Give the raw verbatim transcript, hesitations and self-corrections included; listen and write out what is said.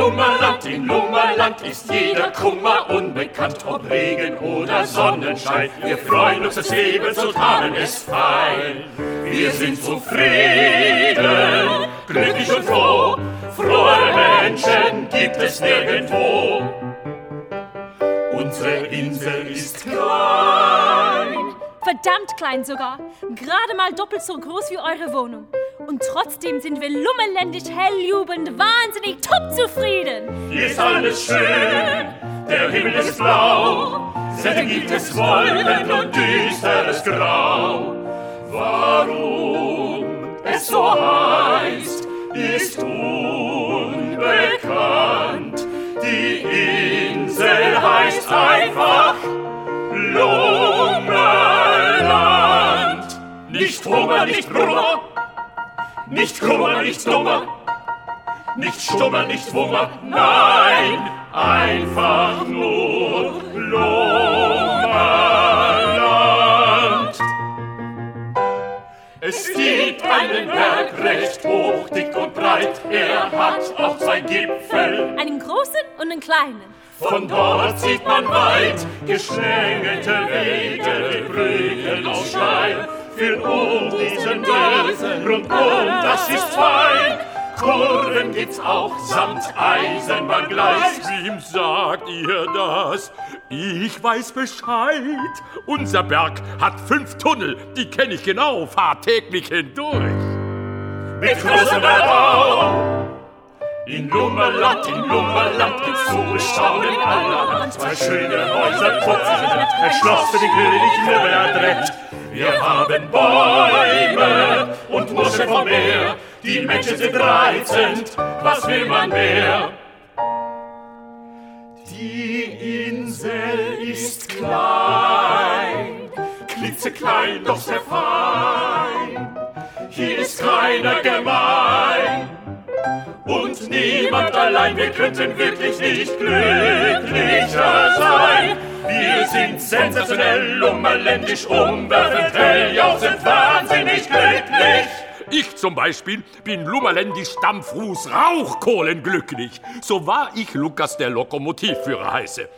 Lummerland, in Lummerland ist jeder Kummer unbekannt, ob Regen oder Sonnenschein. Wir freuen uns des Lebens und haben es fein. Wir sind zufrieden, glücklich und froh, frohe Menschen gibt es nirgendwo. Unsere Insel ist klein. Verdammt klein sogar. Gerade mal doppelt so groß wie eure Wohnung. Und trotzdem sind wir lummerländisch, helljubelnd, wahnsinnig topzufrieden. Hier ist alles schön, der Himmel ist blau, selten gibt es Wolken und düsteres Grau. Warum es so heißt, ist unbekannt. Die Insel heißt einfach Lummerland. Nicht Hunger, nicht Brummer, nicht Kummer, nicht Dummer, nicht Stummer, nicht Wummer, nein, einfach nur Lummerland. Es gibt einen Berg recht hoch, dick und breit, er hat auch zwei Gipfel, einen großen und einen kleinen. Von dort sieht man weit geschlängelte Wege, Brücken aus Stein, führen um diesen Berg rundum, das ist fein. Kurven gibt's auch samt Eisenbahngleis. Wem sagt ihr das? Ich weiß Bescheid. Unser Berg hat fünf Tunnel, die kenn ich genau, fahr täglich hindurch. Mit großem Erbau. In Lummerland, in Lummerland gibt's zu bestaunen allerhand. Zwei schöne Häuser, putzig, ein Schloss für den König Lummerland. Wir haben Bäume und Muscheln vom Meer. Die Menschen sind reizend, was will man mehr? Die Insel ist klein, klitzeklein, doch sehr fein. Hier ist keiner gemein und niemand allein. Wir könnten wirklich nicht glücklicher sein. Wir sind sensationell, lummerländisch, umwerfend hell, jauchzend, wahnsinnig glücklich. Ich zum Beispiel bin lummerländisch Stammfuß Rauchkohlen glücklich. So wahr ich Lukas der Lokomotivführer heiße.